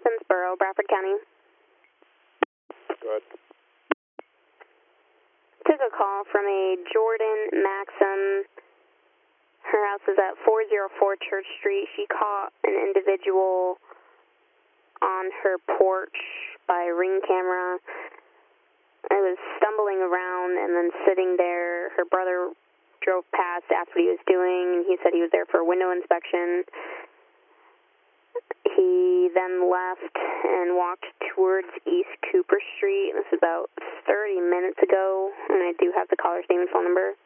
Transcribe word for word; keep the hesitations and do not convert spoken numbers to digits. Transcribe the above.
Athensboro, Bradford County. Good. Took a call from a Jordan Maxim. Her house is at four oh four Church Street. She caught an individual on her porch by ring camera. I was stumbling around and then sitting there. Her brother drove past, asked what he was doing, and he said he was there for a window inspection. He then left and walked towards East Cooper Street. This is about thirty minutes ago, and I do have the caller's name and phone number.